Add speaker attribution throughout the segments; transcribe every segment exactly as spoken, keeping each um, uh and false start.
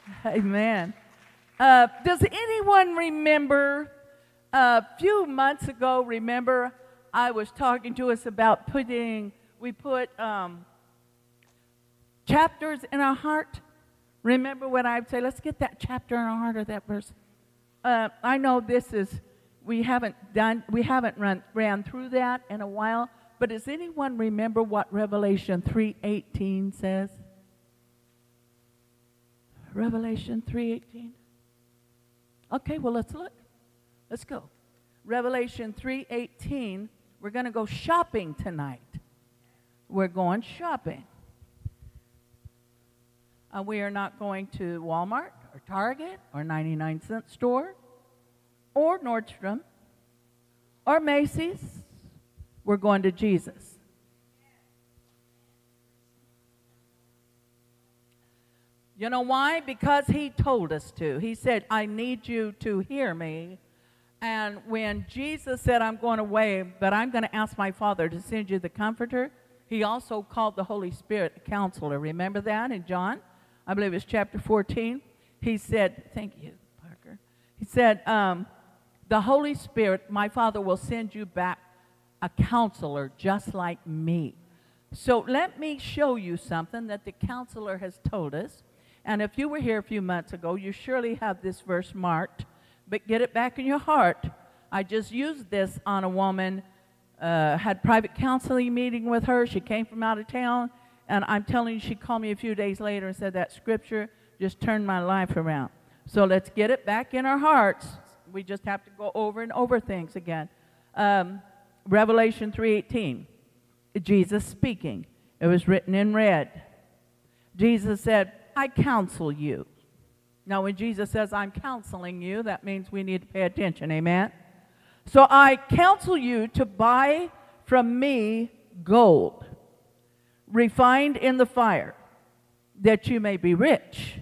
Speaker 1: Amen. Uh, does anyone remember a few months ago, remember I was talking to us about putting, we put um, chapters in our heart? Remember when I'd say, let's get that chapter in our heart or that verse? Uh, I know this is, we haven't done, we haven't run, ran through that in a while, but does anyone remember what Revelation three eighteen says? Revelation three eighteen. Okay, well, let's look. Let's go. Revelation three eighteen. We're going to go shopping tonight. We're going shopping. Uh, we are not going to Walmart or Target or ninety-nine cent store or Nordstrom or Macy's. We're going to Jesus. You know why? Because he told us to. He said, I need you to hear me. And when Jesus said, I'm going away, but I'm going to ask my Father to send you the Comforter, he also called the Holy Spirit a counselor. Remember that in John? I believe it's chapter fourteen. He said, thank you, Parker. He said, um, the Holy Spirit, my Father will send you back a counselor just like me. So let me show you something that the counselor has told us. And if you were here a few months ago, you surely have this verse marked, but get it back in your heart. I just used this on a woman, uh, had private counseling meeting with her. She came from out of town, and I'm telling you, she called me a few days later and said that scripture just turned my life around. So let's get it back in our hearts. We just have to go over and over things again. Um, Revelation three eighteen, Jesus speaking. It was written in red. Jesus said, I counsel you. Now, when Jesus says, I'm counseling you, that means we need to pay attention, amen? So I counsel you to buy from me gold, refined in the fire, that you may be rich.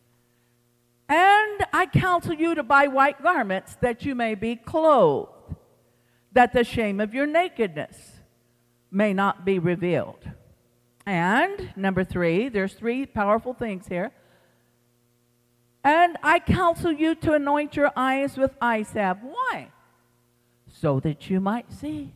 Speaker 1: And I counsel you to buy white garments, that you may be clothed, that the shame of your nakedness may not be revealed. And, number three, there's three powerful things here. And I counsel you to anoint your eyes with eye salve. Why? So that you might see.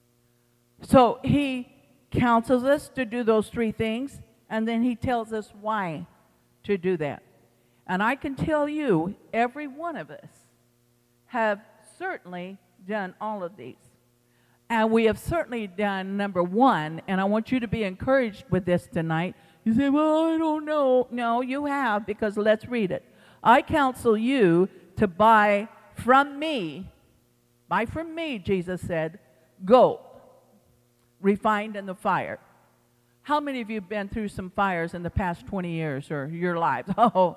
Speaker 1: So he counsels us to do those three things, and then he tells us why to do that. And I can tell you, every one of us have certainly done all of these. And we have certainly done number one, and I want you to be encouraged with this tonight. You say, well, I don't know. No, you have, because let's read it. I counsel you to buy from me, buy from me, Jesus said, gold, refined in the fire. How many of you have been through some fires in the past twenty years or your lives? Oh,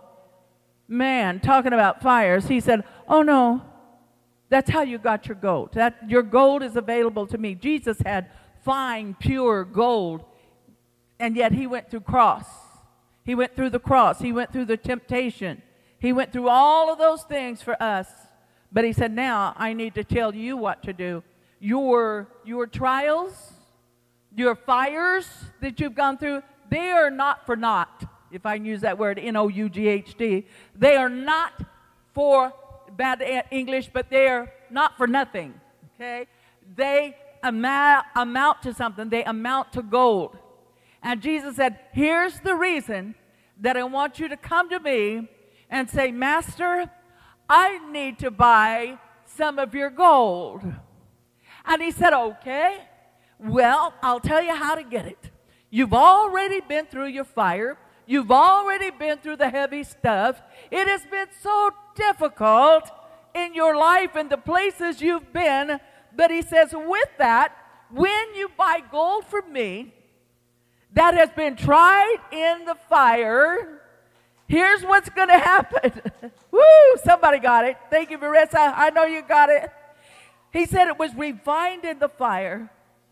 Speaker 1: man, talking about fires, he said, oh, no. That's how you got your gold. That your gold is available to me. Jesus had fine, pure gold, and yet he went through cross. He went through the cross. He went through the temptation. He went through all of those things for us. But he said, now I need to tell you what to do. Your, your trials, your fires that you've gone through, they are not for naught. If I can use that word, N O U G H D. They are not for bad English, but they're not for nothing, okay? They amount, amount to something. They amount to gold. And Jesus said, here's the reason that I want you to come to me and say, Master, I need to buy some of your gold. And he said, okay, well, I'll tell you how to get it. You've already been through your fire. You've already been through the heavy stuff. It has been so difficult in your life and the places you've been. But he says, with that, when you buy gold from me that has been tried in the fire, here's what's going to happen. Woo, somebody got it. Thank you, Marissa. I know you got it. He said it was refined in the fire.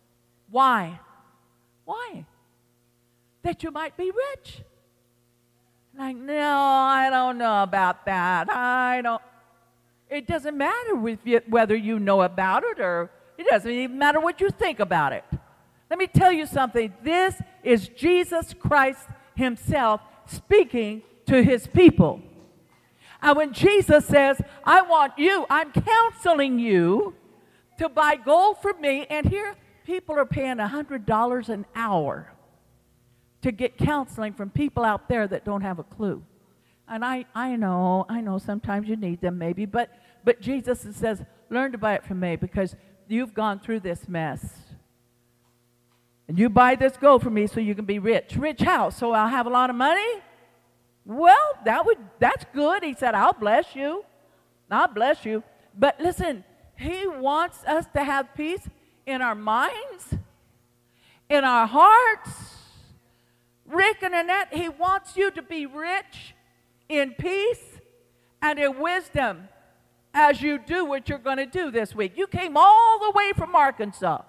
Speaker 1: Why? Why? That you might be rich. Like, no, I don't know about that. I don't. It doesn't matter with you, whether you know about it, or it doesn't even matter what you think about it. Let me tell you something. This is Jesus Christ himself speaking to his people. And when Jesus says, I want you, I'm counseling you to buy gold from me. And here, people are paying one hundred dollars an hour to get counseling from people out there that don't have a clue. And I, I know, I know sometimes you need them maybe, but, but Jesus says, learn to buy it from me because you've gone through this mess. And you buy this gold from me so you can be rich. Rich how? So I'll have a lot of money? Well, that would that's good. He said, I'll bless you. I'll bless you. But listen, he wants us to have peace in our minds, in our hearts. Rick and Annette, he wants you to be rich in peace and in wisdom as you do what you're going to do this week. You came all the way from Arkansas.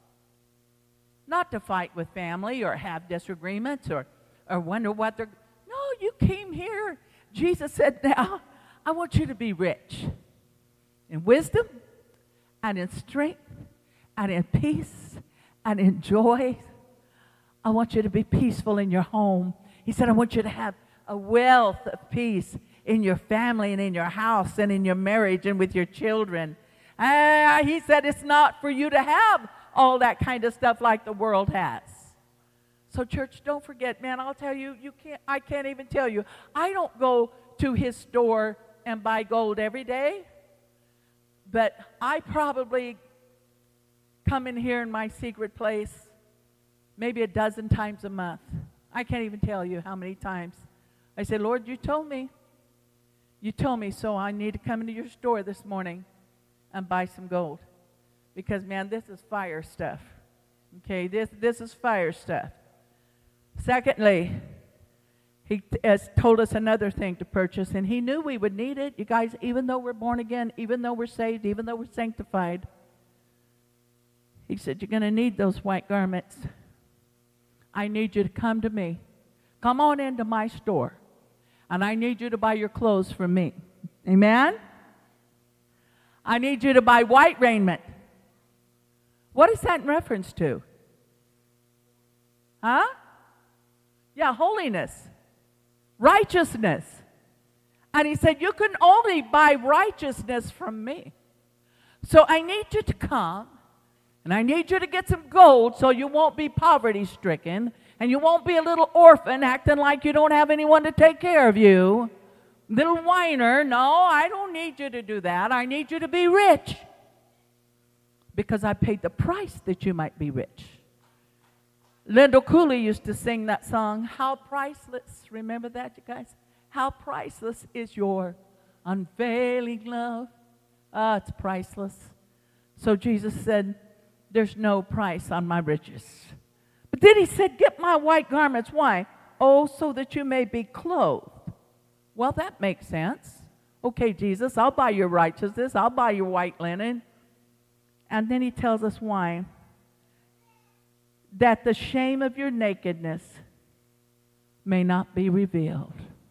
Speaker 1: Not to fight with family or have disagreements or, or wonder what they're... No, you came here. Jesus said, now, I want you to be rich in wisdom and in strength and in peace and in joy. I want you to be peaceful in your home. He said, I want you to have a wealth of peace in your family and in your house and in your marriage and with your children. Uh, he said, it's not for you to have all that kind of stuff like the world has. So church, don't forget, man, I'll tell you, you can't, I can't even tell you. I don't go to his store and buy gold every day, but I probably come in here in my secret place maybe a dozen times a month. I can't even tell you how many times. I say, Lord, you told me. You told me, so I need to come into your store this morning and buy some gold. Because, man, this is fire stuff. Okay, this, this is fire stuff. Secondly, he has told us another thing to purchase, and he knew we would need it. You guys, even though we're born again, even though we're saved, even though we're sanctified, he said, you're going to need those white garments. I need you to come to me. Come on into my store, and I need you to buy your clothes from me. Amen? I need you to buy white raiment. What is that in reference to? Huh? Yeah, holiness, righteousness. And he said, you can only buy righteousness from me. So I need you to come, and I need you to get some gold so you won't be poverty-stricken, and you won't be a little orphan acting like you don't have anyone to take care of you. Little whiner, no, I don't need you to do that. I need you to be rich. Because I paid the price that you might be rich. Lyndall Cooley used to sing that song, how priceless, remember that, you guys? How priceless is your unfailing love. Ah, it's priceless. So Jesus said, there's no price on my riches. But then he said, get my white garments. Why? Oh, so that you may be clothed. Well, that makes sense. Okay, Jesus, I'll buy your righteousness. I'll buy your white linen. And then he tells us why. That the shame of your nakedness may not be revealed.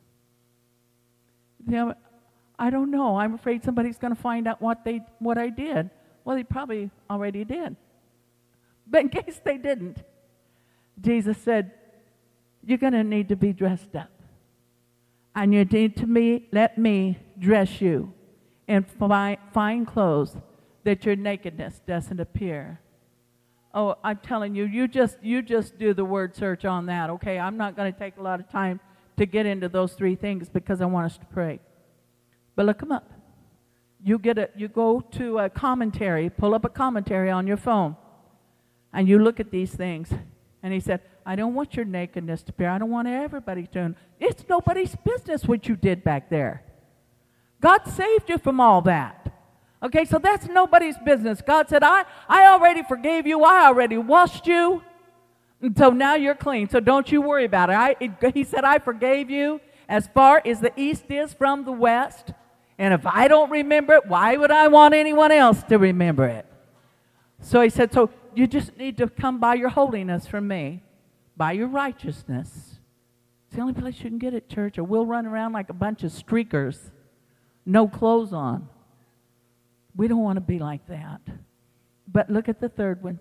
Speaker 1: You know, I don't know. I'm afraid somebody's going to find out what they what I did. Well, he probably already did. But in case they didn't, Jesus said, you're going to need to be dressed up. And you need to me, let me dress you in fine, fine clothes that your nakedness doesn't appear. Oh, I'm telling you, you just you just do the word search on that, okay? I'm not going to take a lot of time to get into those three things because I want us to pray. But look them up. You get a, you go to a commentary, pull up a commentary on your phone, and you look at these things. And he said, I don't want your nakedness to appear. I don't want everybody to know. It's nobody's business what you did back there. God saved you from all that. Okay, so that's nobody's business. God said, I, I already forgave you. I already washed you. And so now you're clean. So don't you worry about it. I, it. He said, I forgave you as far as the east is from the west. And if I don't remember it, why would I want anyone else to remember it? So he said, so you just need to come by your holiness from me, by your righteousness. It's the only place you can get it, church, or we'll run around like a bunch of streakers, no clothes on. We don't want to be like that. But look at the third one.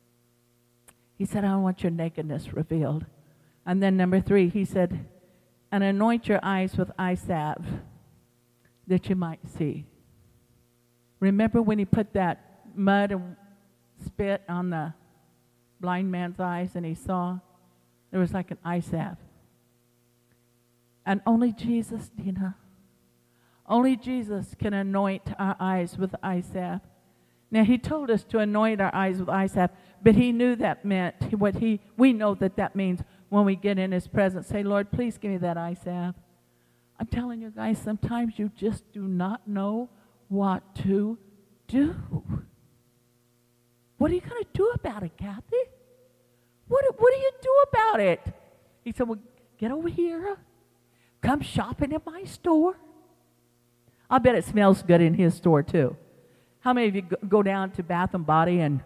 Speaker 1: He said, I don't want your nakedness revealed. And then number three, he said, and anoint your eyes with eye salve that you might see. Remember when he put that mud and spit on the blind man's eyes and he saw? There was like an eye salve. And only Jesus, Dina, only Jesus can anoint our eyes with eye salve. Now, he told us to anoint our eyes with eye salve, but he knew that meant what he, we know that that means when we get in his presence, say, Lord, please give me that eye salve. I'm telling you guys, sometimes you just do not know what to do. What are you going to do about it, Kathy? What, what do you do about it? He said, well, get over here. Come shopping in my store. I bet it smells good in his store, too. How many of you go down to Bath and Body and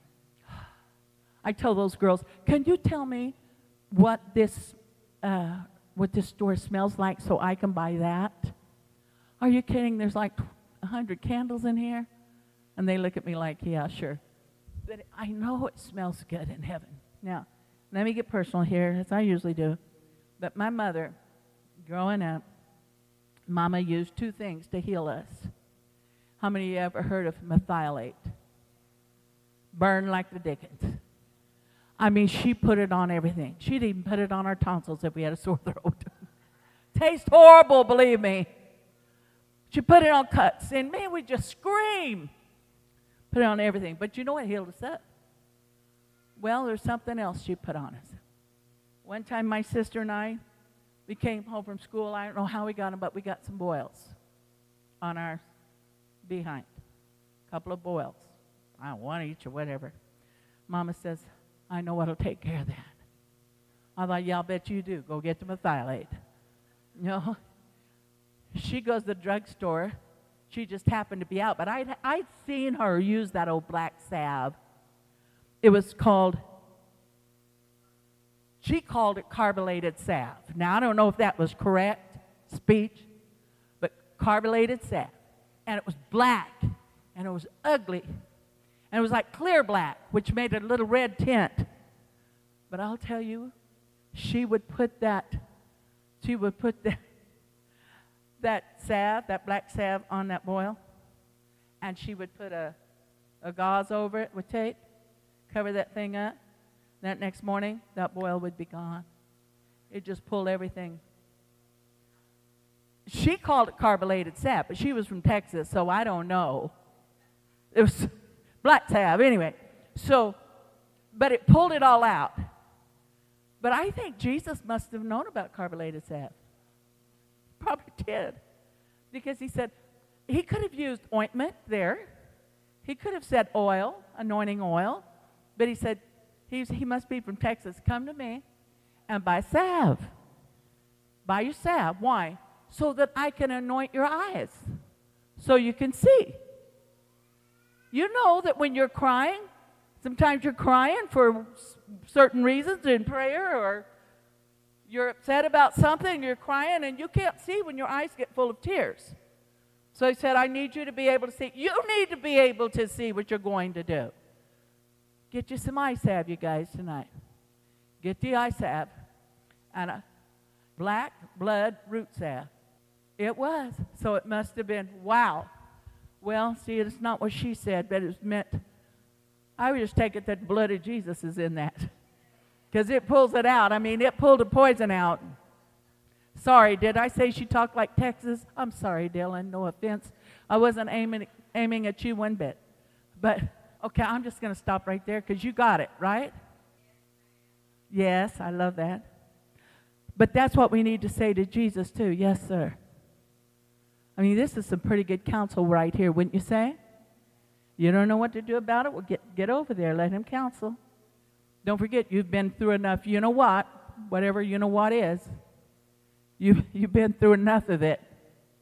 Speaker 1: I tell those girls, can you tell me what this uh, what this store smells like so I can buy that? Are you kidding? There's like a hundred candles in here. And they look at me like, yeah, sure. But I know it smells good in heaven. Now, let me get personal here, as I usually do. But my mother, growing up, Mama used two things to heal us. How many of you ever heard of methylate? Burn like the dickens. I mean, she put it on everything. She'd even put it on our tonsils if we had a sore throat. Tastes horrible, believe me. She put it on cuts, and man, we just scream. Put it on everything. But you know what healed us up? Well, there's something else she put on us. One time, my sister and I, we came home from school. I don't know how we got them, but we got some boils on our behind. A couple of boils. I don't want each or whatever. Mama says, I know what'll take care of that. I thought, yeah, I'll bet you do. Go get the methylate. You know, she goes to the drugstore. She just happened to be out, but I'd, I'd seen her use that old black salve. It was called, she called it carbonated salve. Now, I don't know if that was correct speech, but carbonated salve. And it was black, and it was ugly. And it was like clear black, which made a little red tint. But I'll tell you, she would put that, she would put that, that salve, that black salve on that boil, and she would put a, a gauze over it with tape, cover that thing up. That next morning, that boil would be gone. It just pulled everything. She called it carbonated salve, but she was from Texas, so I don't know. It was black salve, anyway. So, but it pulled it all out. But I think Jesus must have known about carbonated salve. Probably did. Because he said, he could have used ointment there. He could have said oil, anointing oil. But he said, he's, he must be from Texas. Come to me and buy salve. Buy your salve. Why? So that I can anoint your eyes. So you can see. You know that when you're crying, sometimes you're crying for certain reasons in prayer, or you're upset about something, you're crying, and you can't see when your eyes get full of tears. So he said, I need you to be able to see. You need to be able to see what you're going to do. Get you some eye salve, you guys, tonight. Get the eye salve and a black blood root salve. It was. So it must have been, wow. Well, see, it's not what she said, but it was meant, I would just take it that the blood of Jesus is in that. Because it pulls it out. I mean, it pulled the poison out. Sorry, did I say she talked like Texas? I'm sorry, Dylan, no offense. I wasn't aiming, aiming at you one bit. But, okay, I'm just going to stop right there because you got it, right? Yes, I love that. But that's what we need to say to Jesus, too. Yes, sir. I mean, this is some pretty good counsel right here, wouldn't you say? You don't know what to do about it? Well, get, get over there. Let him counsel. Don't forget, you've been through enough you know what, whatever you know what is. You, you've been through enough of it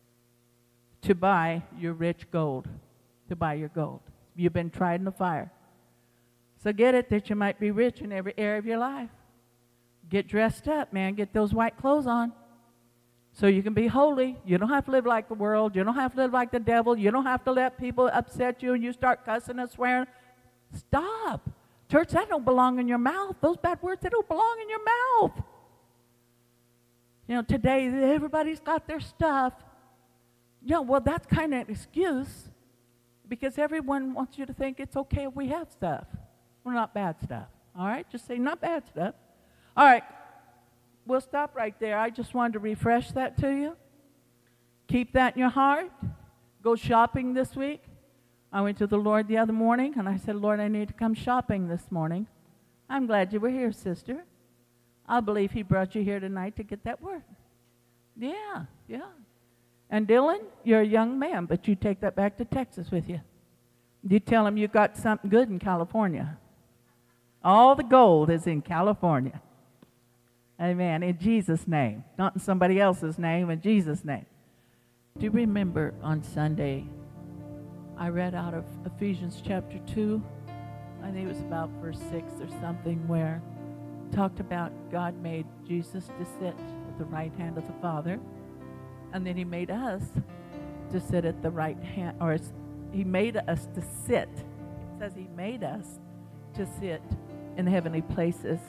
Speaker 1: to buy your rich gold, to buy your gold. You've been tried in the fire. So get it that you might be rich in every area of your life. Get dressed up, man. Get those white clothes on so you can be holy. You don't have to live like the world. You don't have to live like the devil. You don't have to let people upset you and you start cussing and swearing. Stop. Church, that don't belong in your mouth. Those bad words, they don't belong in your mouth. You know, today everybody's got their stuff. Yeah, well, that's kind of an excuse because everyone wants you to think it's okay if we have stuff. Well, not bad stuff. All right? Just say not bad stuff. All right. We'll stop right there. I just wanted to refresh that to you. Keep that in your heart. Go shopping this week. I went to the Lord the other morning, and I said, Lord, I need to come shopping this morning. I'm glad you were here, sister. I believe he brought you here tonight to get that word. Yeah, yeah. And Dylan, you're a young man, but you take that back to Texas with you. You tell him you got something good in California. All the gold is in California. Amen. In Jesus' name. Not in somebody else's name, in Jesus' name. Do you remember on Sunday, I read out of Ephesians chapter two. I think it was about verse six or something, where it talked about God made Jesus to sit at the right hand of the Father. And then he made us to sit at the right hand, or he made us to sit. It says he made us to sit in the heavenly places.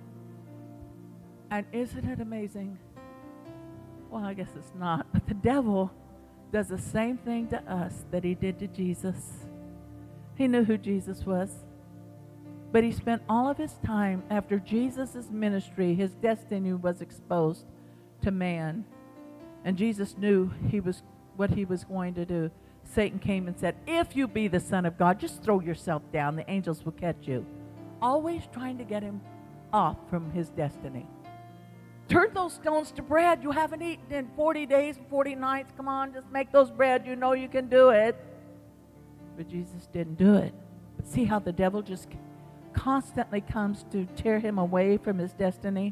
Speaker 1: And isn't it amazing? Well, I guess it's not, but the devil does the same thing to us that he did to Jesus. He knew who Jesus was, but he spent all of his time after Jesus' ministry, his destiny was exposed to man. And Jesus knew he was what he was going to do. Satan came and said, if you be the Son of God, just throw yourself down. The angels will catch you. Always trying to get him off from his destiny. Turn those stones to bread. You haven't eaten in forty days and forty nights. Come on, just make those bread. You know you can do it. But Jesus didn't do it. But see how the devil just constantly comes to tear him away from his destiny.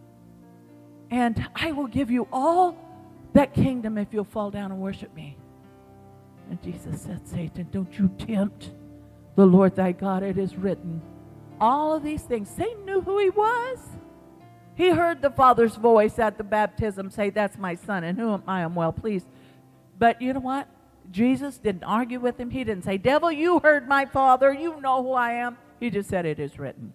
Speaker 1: And I will give you all that kingdom if you'll fall down and worship me. And Jesus said, Satan, don't you tempt the Lord thy God. It is written. All of these things. Satan knew who he was. He heard the Father's voice at the baptism say, that's my son in whom I am well pleased. But you know what? Jesus didn't argue with him. He didn't say, devil, you heard my Father. You know who I am. He just said, it is written.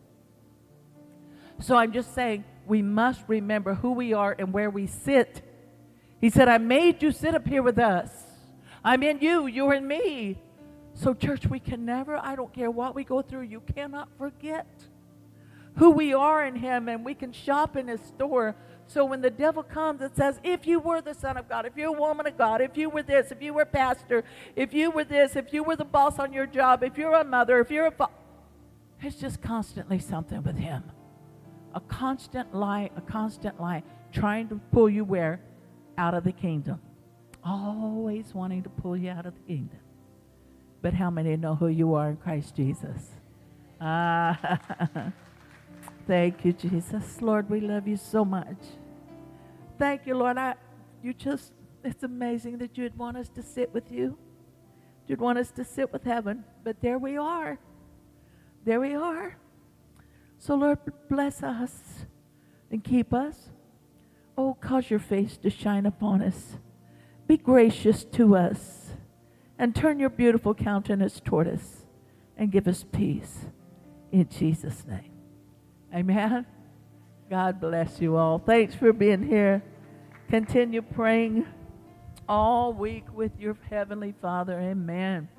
Speaker 1: So I'm just saying, we must remember who we are and where we sit. He said, I made you sit up here with us. I'm in you. You're in me. So church, we can never, I don't care what we go through, you cannot forget who we are in him, and we can shop in his store. So when the devil comes and says, if you were the Son of God, if you're a woman of God, if you were this, if you were pastor, if you were this, if you were the boss on your job, if you're a mother, if you're a father, it's just constantly something with him. A constant lie, a constant lie, trying to pull you where? Out of the kingdom. Always wanting to pull you out of the kingdom. But how many know who you are in Christ Jesus? Ah, thank you, Jesus. Lord, we love you so much. Thank you, Lord. I, you just, it's amazing that you'd want us to sit with you. You'd want us to sit with heaven. But there we are. There we are. So, Lord, bless us and keep us. Oh, cause your face to shine upon us. Be gracious to us and turn your beautiful countenance toward us and give us peace in Jesus' name. Amen. God bless you all. Thanks for being here. Continue praying all week with your Heavenly Father. Amen.